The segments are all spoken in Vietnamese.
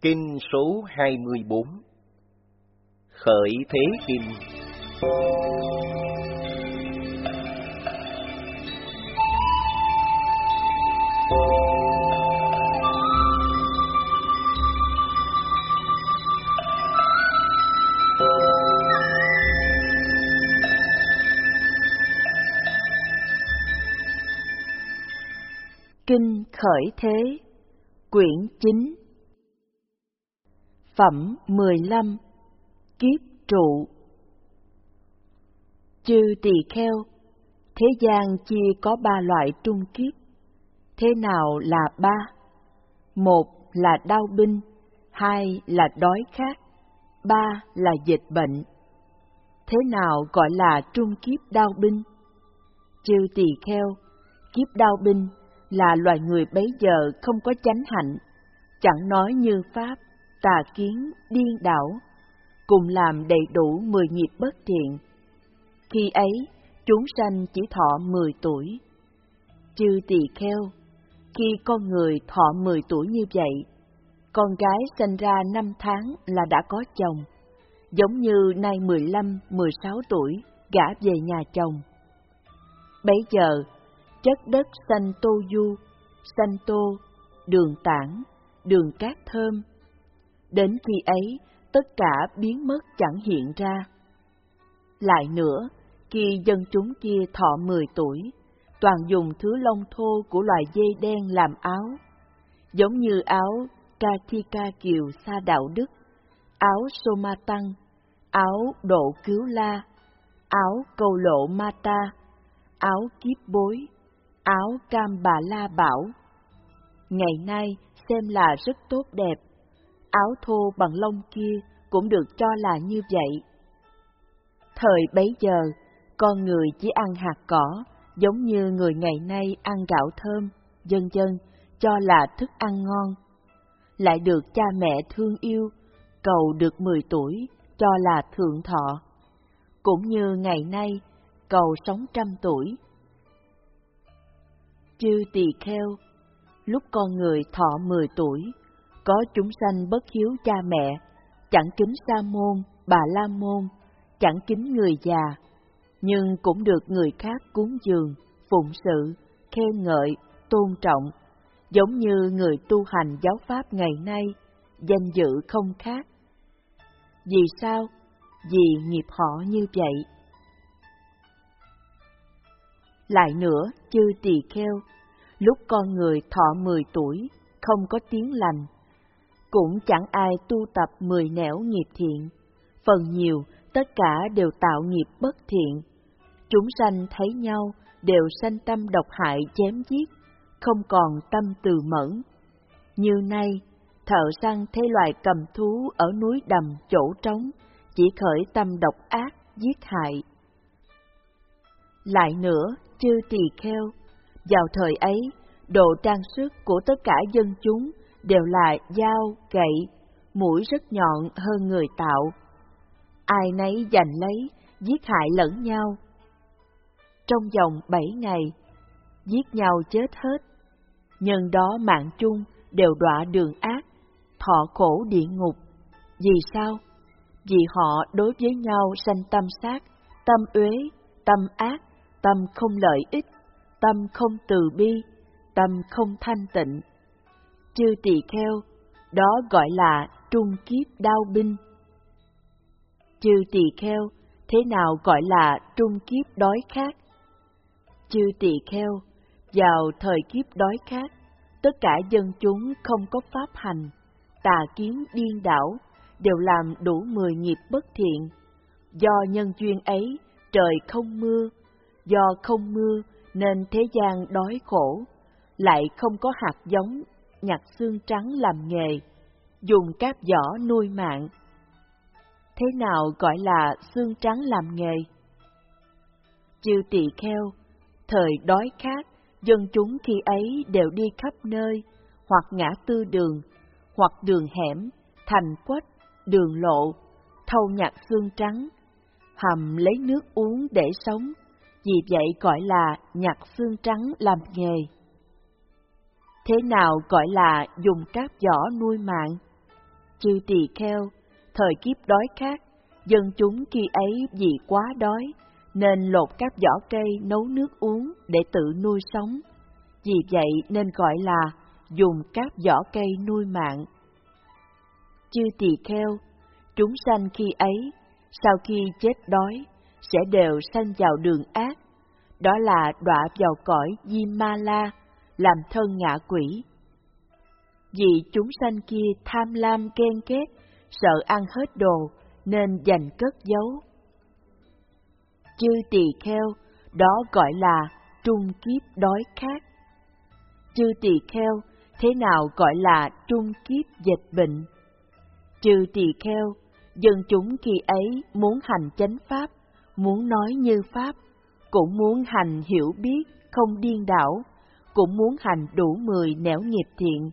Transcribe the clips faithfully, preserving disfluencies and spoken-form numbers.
Kinh số hai mươi bốn. Khởi Thế Kinh. Kinh Khởi Thế, quyển chín. Phẩm mười lăm. Kiếp trụ. Chư tỳ kheo, thế gian chia có ba loại trung kiếp. Thế nào là ba? Một là đau binh, hai là đói khát, ba là dịch bệnh. Thế nào gọi là trung kiếp đau binh? Chư tỳ kheo, kiếp đau binh là loài người bấy giờ không có chánh hạnh, chẳng nói như pháp, tà kiến, điên đảo, cùng làm đầy đủ mười nghiệp bất thiện. Khi ấy, chúng sanh chỉ thọ mười tuổi. Chư tỳ kheo, khi con người thọ mười tuổi như vậy, con gái sinh ra năm tháng là đã có chồng, giống như nay mười lăm, mười sáu tuổi gả về nhà chồng. Bấy giờ, chất đất xanh tô du, xanh tô, đường tảng, đường cát thơm. Đến khi ấy, tất cả biến mất chẳng hiện ra. Lại nữa, khi dân chúng kia thọ mười tuổi, toàn dùng thứ lông thô của loài dê đen làm áo, giống như áo Kathika Kiều Sa Đạo Đức, áo Soma Tăng, áo Độ Cứu La, áo Câu Lộ Mata, áo Kiếp Bối, áo Cam Bà La Bảo. Ngày nay xem là rất tốt đẹp, áo thô bằng lông kia cũng được cho là như vậy. Thời bấy giờ, con người chỉ ăn hạt cỏ, giống như người ngày nay ăn gạo thơm, vân vân, cho là thức ăn ngon. Lại được cha mẹ thương yêu, cầu được mười tuổi, cho là thượng thọ. Cũng như ngày nay, cầu sống trăm tuổi. Chư tỳ kheo, lúc con người thọ mười tuổi, có chúng sanh bất hiếu cha mẹ, chẳng kính sa môn, bà la môn, chẳng kính người già, nhưng cũng được người khác cúng dường, phụng sự, khen ngợi, tôn trọng, giống như người tu hành giáo pháp ngày nay, danh dự không khác. Vì sao? Vì nghiệp họ như vậy. Lại nữa, chư tỳ kheo, lúc con người thọ mười tuổi, không có tiếng lành, cũng chẳng ai tu tập mười nẻo nghiệp thiện, phần nhiều tất cả đều tạo nghiệp bất thiện. Chúng sanh thấy nhau đều sanh tâm độc hại chém giết, không còn tâm từ mẫn. Như nay, thợ săn thấy loài cầm thú ở núi đầm chỗ trống, chỉ khởi tâm độc ác, giết hại. Lại nữa, chư tỳ kheo, vào thời ấy, đồ trang sức của tất cả dân chúng đều là dao, gậy, mũi rất nhọn hơn người tạo. Ai nấy giành lấy, giết hại lẫn nhau. Trong vòng bảy ngày, giết nhau chết hết. Nhân đó mạng chung đều đọa đường ác, thọ khổ địa ngục. Vì sao? Vì họ đối với nhau sanh tâm sát, tâm uế, tâm ác, tâm không lợi ích, tâm không từ bi, tâm không thanh tịnh. Chư tỳ kheo, đó gọi là trung kiếp đau binh. Chư tỳ kheo, thế nào gọi là trung kiếp đói khát? Chư tỳ kheo, vào thời kiếp đói khát, tất cả dân chúng không có pháp hành, tà kiến điên đảo, đều làm đủ mười nghiệp bất thiện. Do nhân duyên ấy, trời không mưa, do không mưa nên thế gian đói khổ, lại không có hạt giống, nhặt xương trắng làm nghề, dùng cáp giỏ nuôi mạng. Thế nào gọi là xương trắng làm nghề? Chư tỳ kheo, thời đói khát, dân chúng khi ấy đều đi khắp nơi, hoặc ngã tư đường, hoặc đường hẻm, thành quách, đường lộ, thâu nhặt xương trắng, hầm lấy nước uống để sống, vì vậy gọi là nhặt xương trắng làm nghề. Thế nào gọi là dùng cáp giỏ nuôi mạng? Chư tỳ kheo, thời kiếp đói khát, dân chúng khi ấy vì quá đói, nên lột các vỏ cây nấu nước uống để tự nuôi sống. Vì vậy nên gọi là dùng các vỏ cây nuôi mạng. Chư tỳ kheo, chúng sanh khi ấy, sau khi chết đói, sẽ đều sanh vào đường ác, đó là đọa vào cõi Diêm-ma-la, làm thân ngạ quỷ. Vì chúng sanh kia tham lam ghen ghét, sợ ăn hết đồ, nên dành cất giấu. Chư tỳ kheo, đó gọi là trung kiếp đói khát. Chư tỳ kheo, thế nào gọi là trung kiếp dịch bệnh? Chư tỳ kheo, dân chúng khi ấy muốn hành chánh pháp, muốn nói như pháp, cũng muốn hành hiểu biết, không điên đảo, cũng muốn hành đủ mười nẻo nghiệp thiện.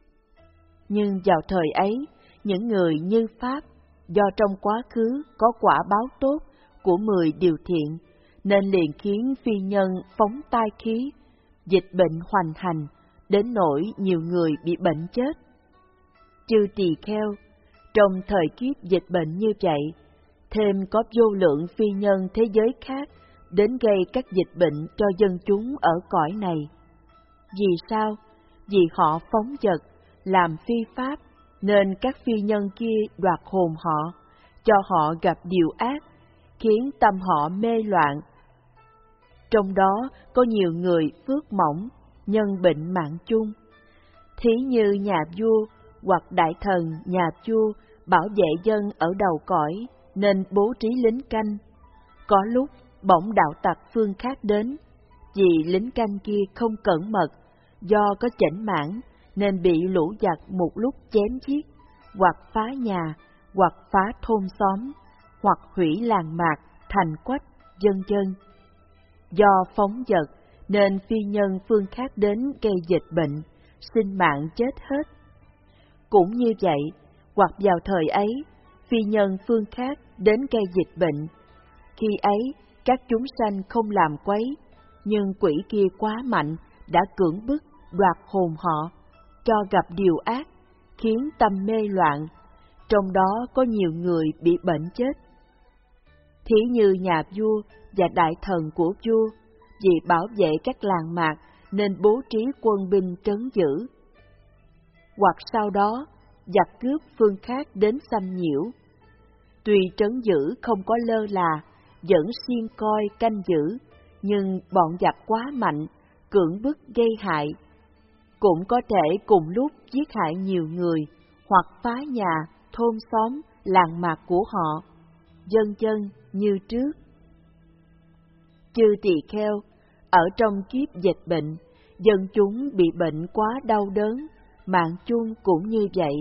Nhưng vào thời ấy, những người như pháp, do trong quá khứ có quả báo tốt của mười điều thiện, nên liền khiến phi nhân phóng tai khí, dịch bệnh hoành hành, đến nỗi nhiều người bị bệnh chết. Chư tỳ kheo, trong thời kiếp dịch bệnh như vậy, thêm có vô lượng phi nhân thế giới khác đến gây các dịch bệnh cho dân chúng ở cõi này. Vì sao? Vì họ phóng dật, làm phi pháp, nên các phi nhân kia đoạt hồn họ, cho họ gặp điều ác, khiến tâm họ mê loạn. Trong đó có nhiều người phước mỏng, nhân bệnh mạng chung. Thí như nhà vua hoặc đại thần nhà vua bảo vệ dân ở đầu cõi, nên bố trí lính canh. Có lúc bỗng đạo tặc phương khác đến, vì lính canh kia không cẩn mật, do có chểnh mãn nên bị lũ giặc một lúc chém giết, hoặc phá nhà, hoặc phá thôn xóm, hoặc hủy làng mạc, thành quách, vân vân. Do phóng dật nên phi nhân phương khác đến gây dịch bệnh, sinh mạng chết hết. Cũng như vậy, hoặc vào thời ấy, phi nhân phương khác đến gây dịch bệnh. Khi ấy, các chúng sanh không làm quấy, nhưng quỷ kia quá mạnh, đã cưỡng bức, đoạt hồn họ, cho gặp điều ác, khiến tâm mê loạn, trong đó có nhiều người bị bệnh chết. Thí như nhà vua và đại thần của vua, vì bảo vệ các làng mạc nên bố trí quân binh trấn giữ. Hoặc sau đó, giặc cướp phương khác đến xâm nhiễu. Tuy trấn giữ không có lơ là, vẫn siêng coi canh giữ, nhưng bọn giặc quá mạnh, cưỡng bức gây hại. Cũng có thể cùng lúc giết hại nhiều người, hoặc phá nhà, thôn xóm, làng mạc của họ, vân vân như trước. Chư tỳ kheo, ở trong kiếp dịch bệnh, dân chúng bị bệnh quá đau đớn, mạng chung cũng như vậy.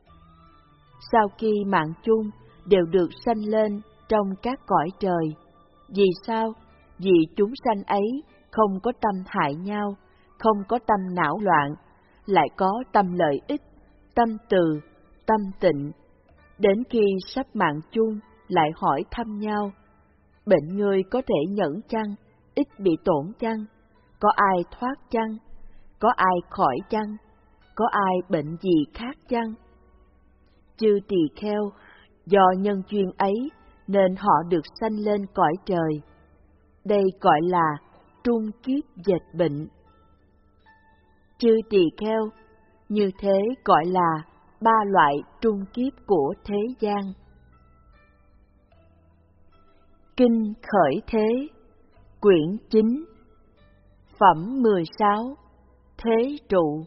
Sau khi mạng chung đều được sanh lên trong các cõi trời. Vì sao? Vì chúng sanh ấy không có tâm hại nhau, không có tâm não loạn, lại có tâm lợi ích, tâm từ, tâm tịnh. Đến khi sắp mạng chung, lại hỏi thăm nhau, bệnh ngươi có thể nhẫn chăng, ít bị tổn chăng, có ai thoát chăng, có ai khỏi chăng, có ai bệnh gì khác chăng? Chư tỳ kheo, do nhân duyên ấy nên họ được sanh lên cõi trời. Đây gọi là trung kiếp dịch bệnh. Chư tỳ kheo, như thế gọi là ba loại trung kiếp của thế gian. Kinh Khởi Thế, quyển chín, phẩm mười sáu, Thế trụ.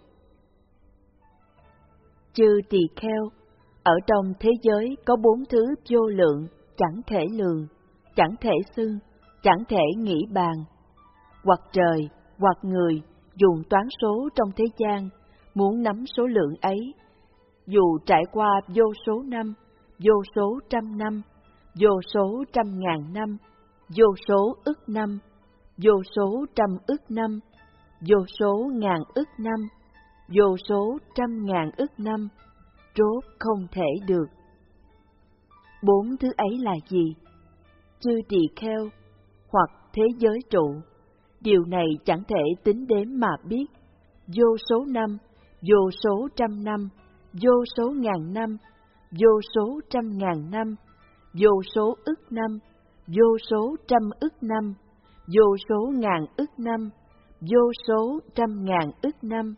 Chư tỳ kheo, ở trong thế giới có bốn thứ vô lượng, chẳng thể lường, chẳng thể xưng, chẳng thể nghĩ bàn. Hoặc trời, hoặc người, dùng toán số trong thế gian, muốn nắm số lượng ấy. Dù trải qua vô số năm, vô số trăm năm, vô số trăm ngàn năm, vô số ức năm, vô số trăm ức năm, vô số ngàn ức năm, vô số trăm ngàn ức năm, rốt không thể được. Bốn thứ ấy là gì? Chư tỳ kheo, hoặc thế giới trụ. Điều này chẳng thể tính đếm mà biết. Vô số năm, vô số trăm năm, vô số ngàn năm, vô số trăm ngàn năm, vô số ức năm, vô số trăm ức năm, vô số ngàn ức năm, vô số trăm ngàn ức năm.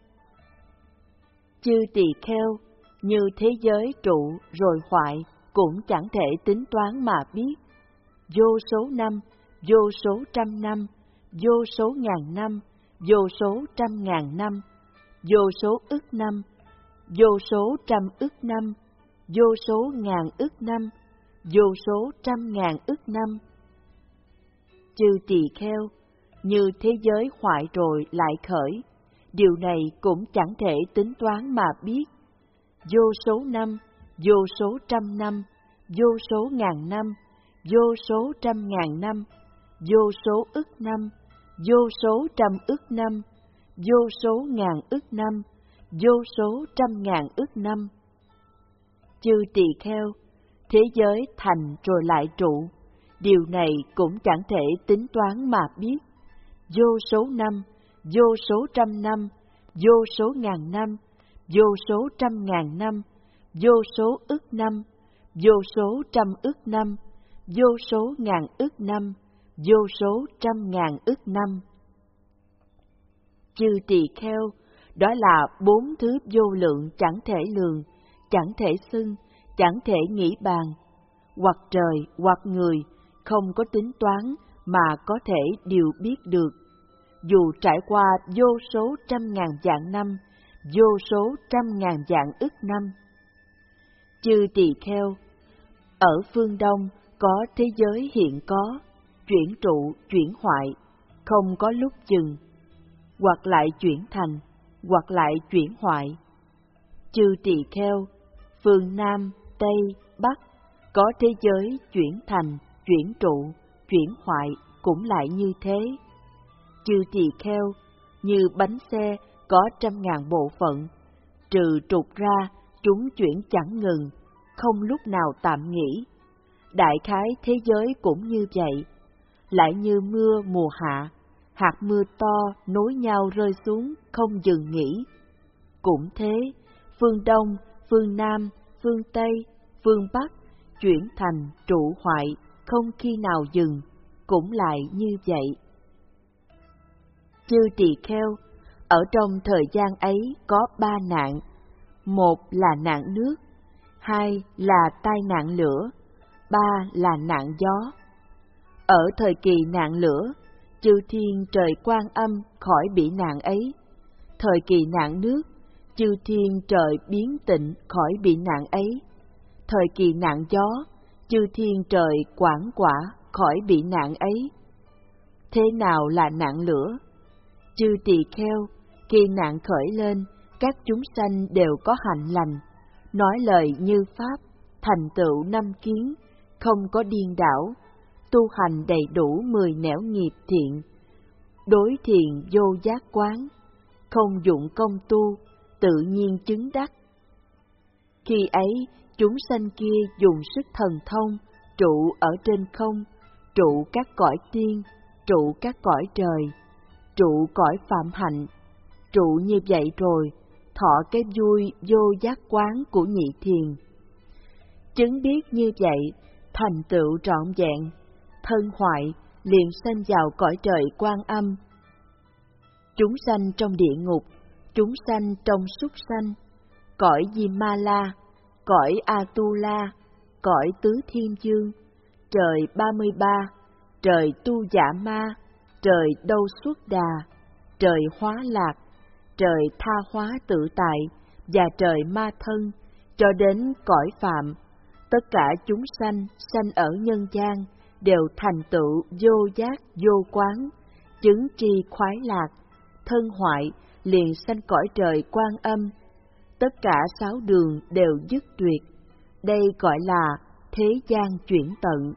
Chư tỳ kheo, như thế giới trụ rồi hoại, cũng chẳng thể tính toán mà biết. Vô số năm, vô số trăm năm, vô số ngàn năm, vô số trăm ngàn năm, vô số ức năm, vô số trăm ức năm, vô số ngàn ức năm, vô số trăm ngàn ức năm. Chư tỳ kheo, như thế giới hoại rồi lại khởi, điều này cũng chẳng thể tính toán mà biết. Vô số năm, vô số trăm năm, vô số ngàn năm, vô số trăm ngàn năm, vô số ức năm, vô số trăm ức năm, vô số ngàn ức năm, vô số trăm ngàn ức năm. Chư tỳ kheo, thế giới thành rồi lại trụ, điều này cũng chẳng thể tính toán mà biết. Vô số năm, vô số trăm năm, vô số ngàn năm, vô số trăm ngàn năm, vô số ức năm, vô số trăm ức năm, vô số ngàn ức năm, vô số trăm ngàn ức năm. Chư tỳ kheo, đó là bốn thứ vô lượng chẳng thể lường, chẳng thể xưng, chẳng thể nghĩ bàn, hoặc trời hoặc người, không có tính toán mà có thể điều biết được. Dù trải qua vô số trăm ngàn vạn năm, vô số trăm ngàn vạn ức năm. Chư tỳ kheo, ở phương Đông có thế giới hiện có, chuyển trụ, chuyển hoại, không có lúc dừng, hoặc lại chuyển thành, hoặc lại chuyển hoại. Chư tỳ kheo, phương Nam, Tây, Bắc có thế giới chuyển thành, chuyển trụ, chuyển hoại cũng lại như thế. Chư tỳ kheo, như bánh xe có trăm ngàn bộ phận, trừ trục ra chúng chuyển chẳng ngừng, không lúc nào tạm nghỉ. Đại khái thế giới cũng như vậy, lại như mưa mùa hạ, hạt mưa to nối nhau rơi xuống không dừng nghỉ. Cũng thế, phương Đông, phương Nam, phương Tây, phương Bắc chuyển thành trụ hoại không khi nào dừng, cũng lại như vậy. Chư tỳ kheo, ở trong thời gian ấy có ba nạn. Một là nạn nước, hai là tai nạn lửa, ba là nạn gió. Ở thời kỳ nạn lửa, chư thiên trời Quan Âm khỏi bị nạn ấy. Thời kỳ nạn nước, chư thiên trời biến tịnh khỏi bị nạn ấy. Thời kỳ nạn gió, chư thiên trời Quảng Quả khỏi bị nạn ấy. Thế nào là nạn lửa? Chư tỳ kheo, khi nạn khởi lên, các chúng sanh đều có hạnh lành, nói lời như pháp, thành tựu năm kiến, không có điên đảo, tu hành đầy đủ mười nẻo nghiệp thiện, đối thiện vô giác quán, không dụng công tu, tự nhiên chứng đắc. Khi ấy, chúng sanh kia dùng sức thần thông, trụ ở trên không, trụ các cõi tiên, trụ các cõi trời, trụ cõi phạm hạnh, trụ như vậy rồi, thọ cái vui vô giác quán của nhị thiền. Chứng biết như vậy, thành tựu trọn vẹn, thân hoại, liền sanh vào cõi trời Quan Âm. Chúng sanh trong địa ngục, chúng sanh trong súc sanh, cõi Diêm Ma La, cõi Atula, cõi Tứ Thiên Dương, trời ba mươi ba, trời Tu Giả Ma, trời Đâu Xuất Đà, trời Hóa Lạc, trời Tha Hóa Tự Tại và trời Ma Thân, cho đến cõi Phạm. Tất cả chúng sanh sanh ở nhân gian đều thành tựu vô giác vô quán, chứng tri khoái lạc, thân hoại liền sanh cõi trời Quan Âm. Tất cả sáu đường đều dứt tuyệt, đây gọi là thế gian chuyển tận.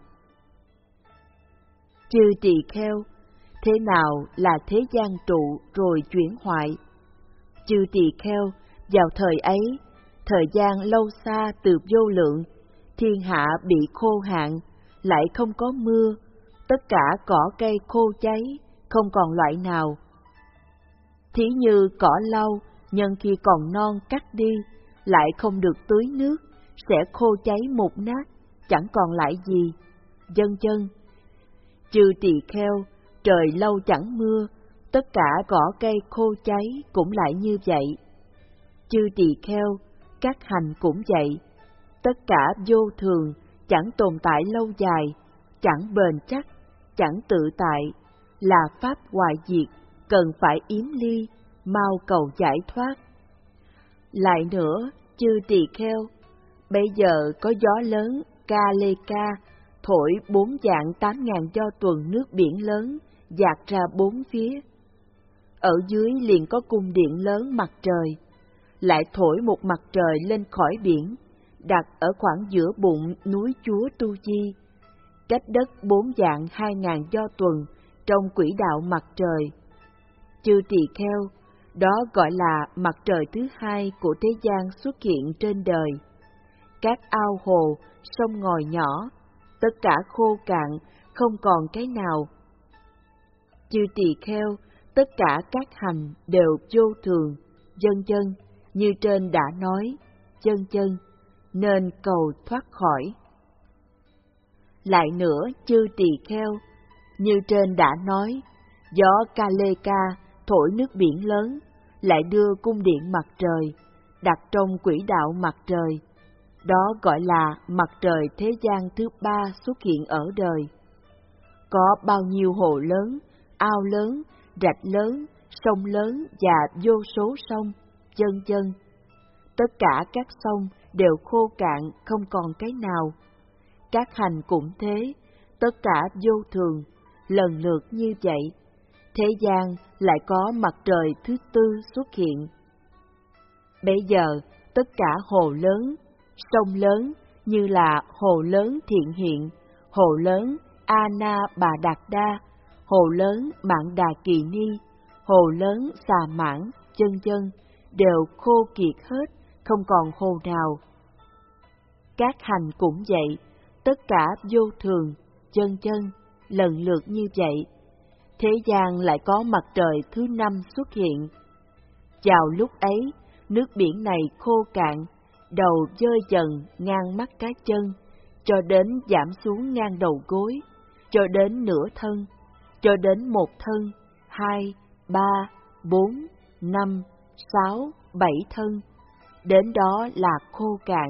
Chư tỳ kheo, thế nào là thế gian trụ rồi chuyển hoại? Chư tỳ kheo, vào thời ấy, thời gian lâu xa từ vô lượng, thiên hạ bị khô hạn, lại không có mưa, tất cả cỏ cây khô cháy, không còn loại nào. Thí như cỏ lau, nhân khi còn non cắt đi, lại không được tưới nước, sẽ khô cháy mục nát, chẳng còn lại gì, vân vân. Chư tỳ kheo, trời lâu chẳng mưa, tất cả cỏ cây khô cháy cũng lại như vậy. Chư tỳ kheo, các hành cũng vậy, tất cả vô thường, chẳng tồn tại lâu dài, chẳng bền chắc, chẳng tự tại, là pháp hoại diệt, cần phải yếm ly, mau cầu giải thoát. Lại nữa, chư tỳ kheo, bây giờ có gió lớn Kaleka thổi bốn vạn tám ngàn do tuần nước biển lớn dạt ra bốn phía. Ở dưới liền có cung điện lớn mặt trời, lại thổi một mặt trời lên khỏi biển, đặt ở khoảng giữa bụng núi Chúa Tu Di, cách đất bốn vạn hai ngàn do tuần trong quỹ đạo mặt trời. Chư tỳ kheo, đó gọi là mặt trời thứ hai của thế gian xuất hiện trên đời. Các ao hồ, sông ngòi nhỏ, tất cả khô cạn, không còn cái nào. Chư tỳ kheo, tất cả các hành đều vô thường, vân vân, như trên đã nói, vân vân, nên cầu thoát khỏi. Lại nữa, chư tỳ kheo, như trên đã nói, gió Kaleka thổi nước biển lớn, lại đưa cung điện mặt trời, đặt trong quỹ đạo mặt trời. Đó gọi là mặt trời thế gian thứ ba xuất hiện ở đời. Có bao nhiêu hồ lớn, ao lớn, rạch lớn, sông lớn và vô số sông, vân vân. Tất cả các sông đều khô cạn, không còn cái nào. Các hành cũng thế, tất cả vô thường, lần lượt như vậy. Thế gian lại có mặt trời thứ tư xuất hiện. Bây giờ, tất cả hồ lớn, sông lớn như là hồ lớn Thiện Hiện, hồ lớn Ana Bà Đạt Đa, hồ lớn Mạn Đà Kỳ Ni, hồ lớn Xà Mãn, vân vân, đều khô kiệt hết, không còn hồ nào. Các hành cũng vậy, tất cả vô thường, vân vân, lần lượt như vậy. Thế gian lại có mặt trời thứ năm xuất hiện. Vào lúc ấy, nước biển này khô cạn, đầu dơi dần ngang mắt cá chân, cho đến giảm xuống ngang đầu gối, cho đến nửa thân, cho đến một thân, hai, ba, bốn, năm, sáu, bảy thân, đến đó là khô cạn.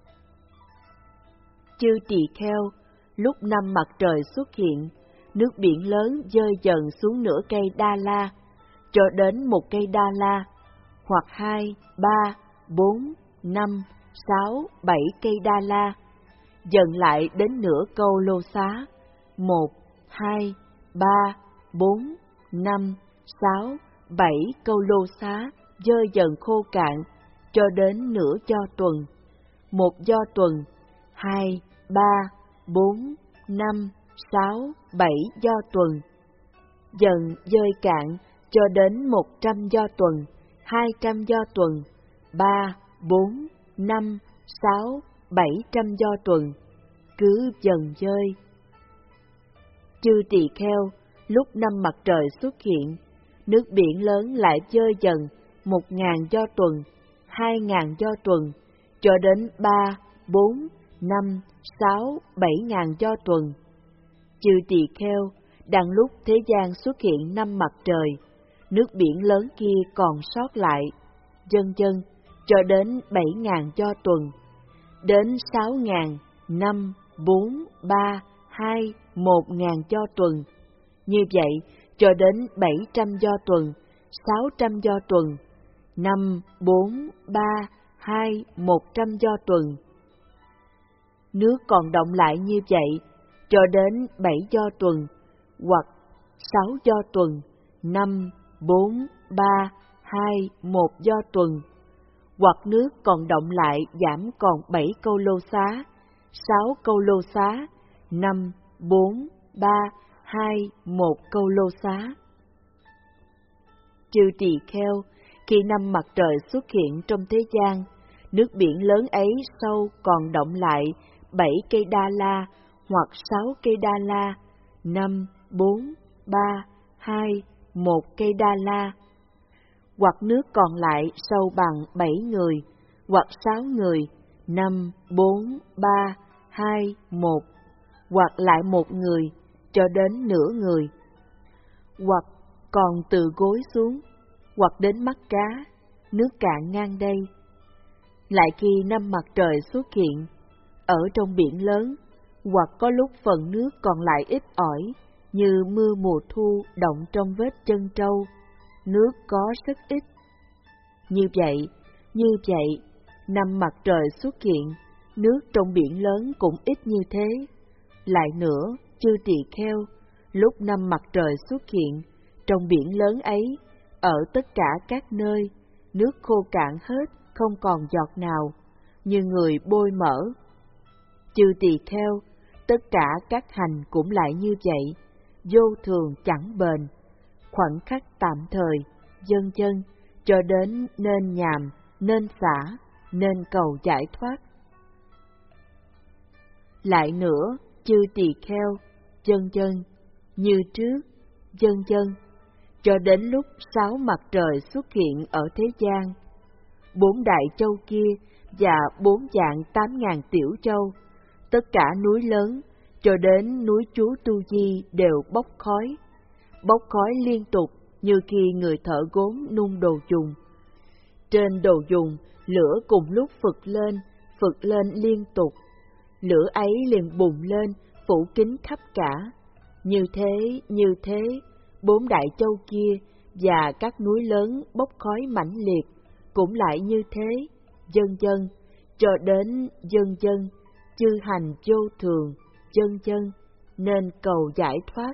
Chư tỳ kheo, lúc năm mặt trời xuất hiện, nước biển lớn dơi dần xuống nửa cây Đa La, cho đến một cây Đa La, hoặc hai, ba, bốn, năm, sáu, bảy cây Đa La, dần lại đến nửa câu Lô Xá, một, hai, ba, bốn, năm, sáu, bảy câu Lô Xá, dơi dần khô cạn, cho đến nửa do tuần, một do tuần, hai, ba, bốn, năm, sáu, bảy do tuần, dần dơi cạn, cho đến một trăm do tuần, hai trăm do tuần, ba, bốn, năm, sáu, bảy trăm do tuần, cứ dần dơi. Chư tỳ kheo, lúc năm mặt trời xuất hiện, nước biển lớn lại dơi dần một ngàn do tuần, hai ngàn do tuần, cho đến ba, bốn, năm, sáu, bảy ngàn do tuần. Chư tỳ kheo, đang lúc thế gian xuất hiện năm mặt trời, nước biển lớn kia còn sót lại, vân vân, cho đến bảy ngàn do tuần, đến sáu ngàn, năm, bốn, ba, hai, một ngàn do tuần. Như vậy, cho đến bảy trăm do tuần, sáu trăm do tuần, năm, bốn, ba, hai, một trăm do tuần. Nước còn động lại như vậy, cho đến bảy do tuần, hoặc sáu do tuần, năm, bốn, ba, hai, một do tuần, hoặc nước còn động lại giảm còn bảy câu Lô Xá, sáu câu Lô Xá, năm, bốn, ba, hai, một câu Lô Xá. Chư tỳ kheo, khi năm mặt trời xuất hiện trong thế gian, nước biển lớn ấy sâu còn động lại bảy cây Đa La, hoặc sáu cây Đa La, năm, bốn, ba, hai, một cây Đa La, hoặc nước còn lại sâu bằng bảy người, hoặc sáu người, năm, bốn, ba, hai, một, hoặc lại một người cho đến nửa người, hoặc còn từ gối xuống, hoặc đến mắt cá, nước cạn ngang đây. Lại khi năm mặt trời xuất hiện, ở trong biển lớn, hoặc có lúc phần nước còn lại ít ỏi, như mưa mùa thu động trong vết chân trâu, nước có rất ít. Như vậy, như vậy, năm mặt trời xuất hiện, nước trong biển lớn cũng ít như thế. Lại nữa, chư tỳ kheo, lúc năm mặt trời xuất hiện, trong biển lớn ấy, ở tất cả các nơi, nước khô cạn hết, không còn giọt nào, như người bôi mỡ. Chư tỳ kheo, tất cả các hành cũng lại như vậy, vô thường chẳng bền, khoảnh khắc tạm thời, vân vân, cho đến nên nhàm, nên xả, nên cầu giải thoát. Lại nữa, chư tỳ kheo, vân vân, như trước, vân vân, cho đến lúc sáu mặt trời xuất hiện ở thế gian. Bốn đại châu kia và bốn dạng tám ngàn tiểu châu, tất cả núi lớn, cho đến núi chú Tu Di đều bốc khói, bốc khói liên tục như khi người thợ gốm nung đồ dùng. Trên đồ dùng, lửa cùng lúc phực lên, phực lên liên tục, lửa ấy liền bùng lên, phủ kín khắp cả. Như thế, như thế, bốn đại châu kia và các núi lớn bốc khói mãnh liệt, cũng lại như thế, vân vân, cho đến vân vân, chư hành vô thường, vân vân, nên cầu giải thoát.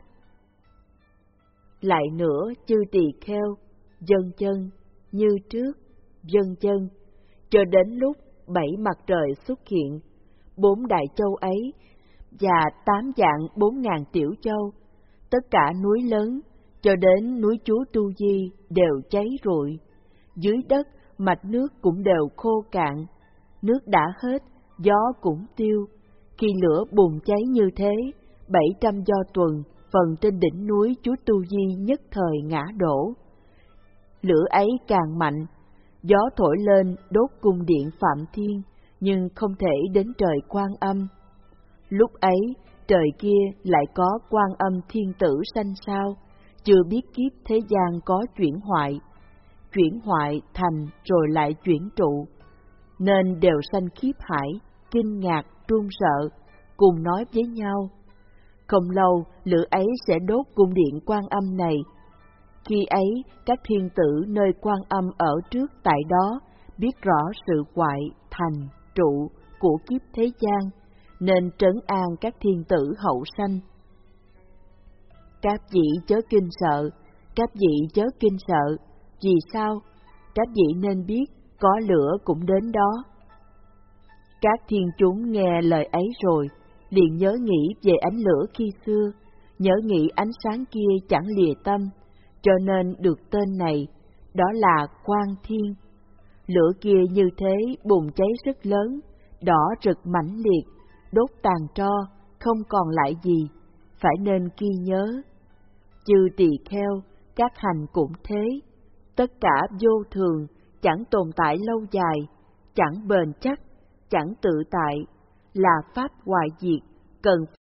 Lại nữa, chư tỳ kheo, vân vân, như trước, vân vân, cho đến lúc bảy mặt trời xuất hiện, bốn đại châu ấy và tám dạng bốn ngàn tiểu châu, tất cả núi lớn, cho đến núi Chúa Tu Di đều cháy rụi. Dưới đất, mạch nước cũng đều khô cạn, nước đã hết, gió cũng tiêu. Khi lửa bùng cháy như thế, bảy trăm do tuần, phần trên đỉnh núi Chúa Tu Di nhất thời ngã đổ. Lửa ấy càng mạnh, gió thổi lên đốt cung điện Phạm Thiên, nhưng không thể đến trời Quan Âm. Lúc ấy, trời kia lại có Quan Âm Thiên Tử sanh sao, chưa biết kiếp thế gian có chuyển hoại, chuyển hoại thành rồi lại chuyển trụ, nên đều sanh khiếp hải, kinh ngạc, run sợ, cùng nói với nhau. Không lâu, lửa ấy sẽ đốt cung điện Quan Âm này. Khi ấy, các thiên tử nơi Quan Âm ở trước tại đó, biết rõ sự hoại, thành, trụ của kiếp thế gian, nên trấn an các thiên tử hậu sanh. Các vị chớ kinh sợ, các vị chớ kinh sợ, vì sao? Các vị nên biết, có lửa cũng đến đó. Các thiên chúng nghe lời ấy rồi, liền nhớ nghĩ về ánh lửa khi xưa, nhớ nghĩ ánh sáng kia chẳng lìa tâm, cho nên được tên này, đó là Quan Thiên. Lửa kia như thế bùng cháy rất lớn, đỏ rực mãnh liệt, đốt tàn tro, không còn lại gì, phải nên ghi nhớ. Chư tỳ kheo, các hành cũng thế, tất cả vô thường, chẳng tồn tại lâu dài, chẳng bền chắc, chẳng tự tại, là pháp hoại diệt, cần